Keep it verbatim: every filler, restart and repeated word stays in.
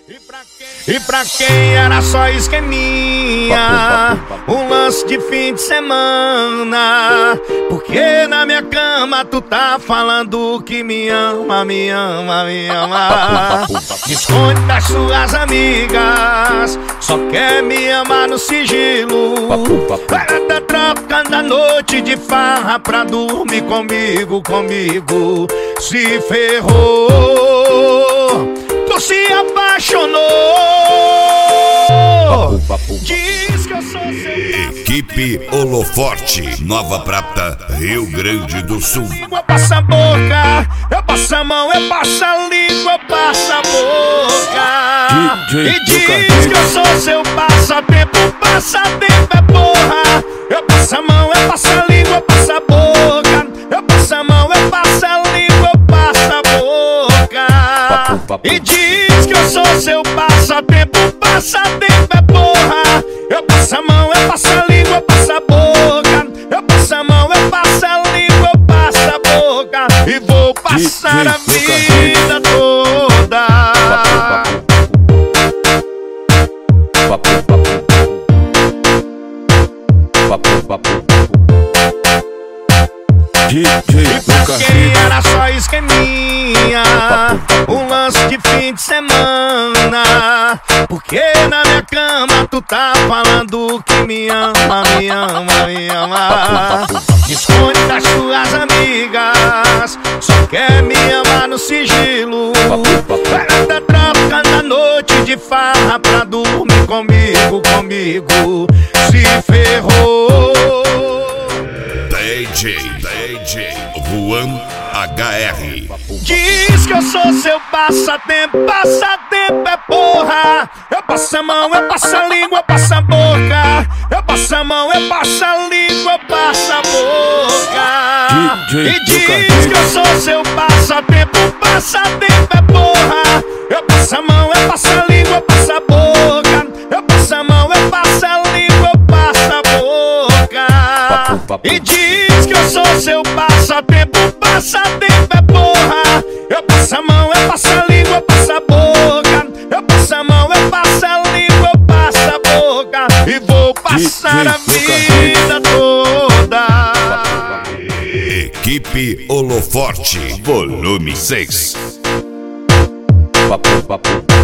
E pra quem era só esqueminha, um lance de fim de semana, porque na minha cama tu tá falando que me ama, me ama, me ama. Me esconde das suas amigas, só quer me amar no sigilo. Ela tá trocando a noite de farra pra dormir comigo, comigo. Se ferrou, tu se apaixonou. Diz que eu sou seu. Equipe Holoforte, Nova Prata, Rio Grande do Sul. Eu passo a boca, eu passo a mão, eu passo a língua, eu passo a boca. D J E diz que eu sou seu passatempo, passatempo é porra. Eu passo a mão, eu passo a língua, eu passo a boca. Eu passo a mão, eu passo a língua, eu passo a boca. E diz que eu sou seu passatempo, passatempo é porra. Eu passo a mão, eu passo a língua, eu passo a boca. Eu passo a mão, eu passo a língua, eu passo a boca. E vou passar a vida toda. D J E pra quem era só esqueminha, um lance de fim de semana, porque na minha cama tu tá falando que me ama, me ama, me ama. Me esconde das suas amigas, só quer me amar no sigilo. Ela tá trocando a noite de farra pra dormir comigo, comigo. Se ferrou. D J, D J, Juan H R. Diz que eu sou seu passatempo, passatempo é porra. Eu passo a mão, eu passo a língua, eu passo a boca. Eu passo a mão, eu passo a língua, eu passo a boca. D J E diz que eu sou seu passatempo, passatempo é porra. Eu passo a mão, eu passo a língua, eu passo a boca. Eu passo a mão, eu passo a língua, eu passo a boca. E diz que eu sou seu passatempo, passatempo é porra. Eu passo a mão, eu passo a língua, eu passo a boca. Eu passo a mão, eu passo a língua, eu passo a boca. E vou passar a vida toda. Equipe Holoforte, volume seis. Papo, papo.